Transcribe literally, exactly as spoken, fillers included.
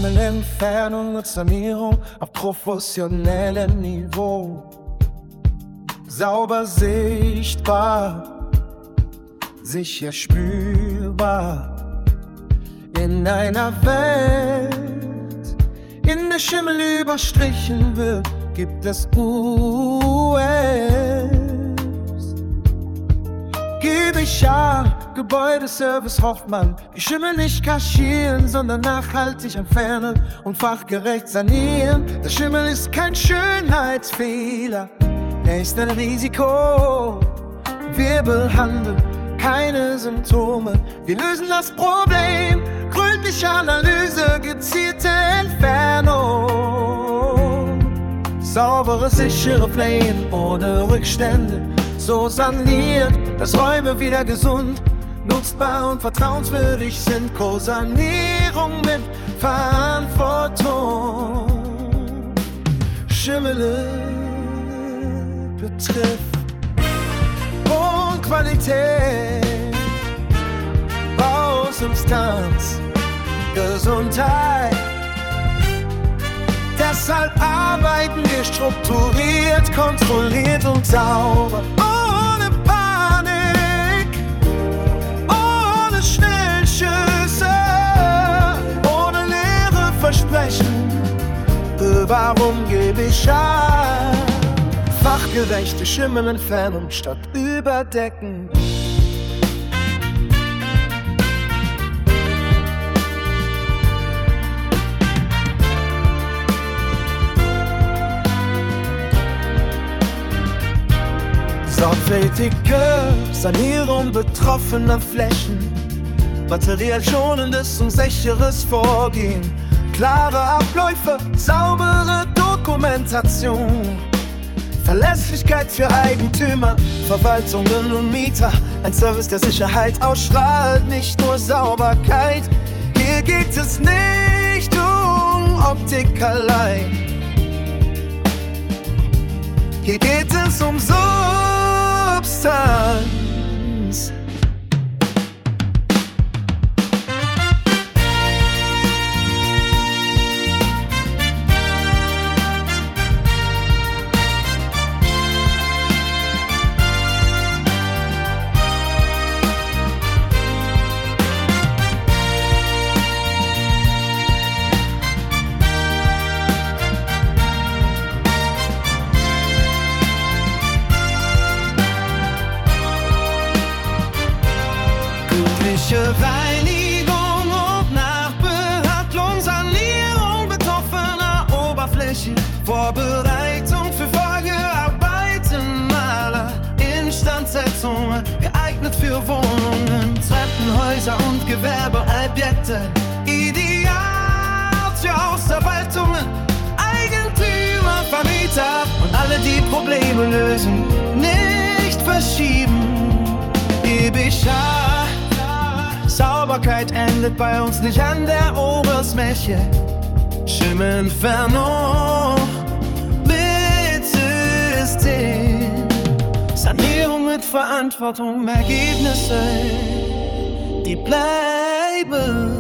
Schimmelentfernung und Sanierung auf professionellem Niveau. Sauber sichtbar, sicher spürbar. In einer Welt, in der Schimmel überstrichen wird, gibt es U S. Gebe ich ja, Gebäudeservice Hoffmann. Wir Schimmel nicht kaschieren, sondern nachhaltig entfernen und fachgerecht sanieren. Der Schimmel ist kein Schönheitsfehler, er ist ein Risiko. Wir behandeln keine Symptome, wir lösen das Problem. Gründliche Analyse, gezielte Entfernung. Saubere, sichere Flächen ohne Rückstände. So saniert, dass Räume wieder gesund, nutzbar und vertrauenswürdig sind. Co-Sanierung mit Verantwortung. Schimmel betrifft und Qualität, Bausubstanz, Gesundheit. Deshalb arbeiten wir strukturiert, kontrolliert und sauber. Ohne Panik, ohne Schnellschüsse, ohne leere Versprechen. Warum gebe ich an? Fachgerechte Schimmelentfernung statt Überdecken. Sorgfältige Sanierung betroffener Flächen, materiell schonendes und sicheres Vorgehen, klare Abläufe, saubere Dokumentation, Verlässlichkeit für Eigentümer, Verwaltungen und Mieter, ein Service, der Sicherheit ausstrahlt, nicht nur Sauberkeit. Hier geht es nicht um Optik allein, hier geht es um Substanz. Reinigung und Nachbehandlung, Sanierung betroffener Oberflächen, Vorbereitung für Folgearbeiten, Maler, Instandsetzung, geeignet für Wohnungen, Treppenhäuser und Gewerbeobjekte, ideal für Hausverwaltungen, Eigentümer, Vermieter und alle, die Probleme lösen, nicht verschieben. Gebe ich ab. Sauberkeit endet bei uns nicht an der Oberfläche. Schimmelentfernung mit System. Sanierung mit Verantwortung, Ergebnisse, die bleiben.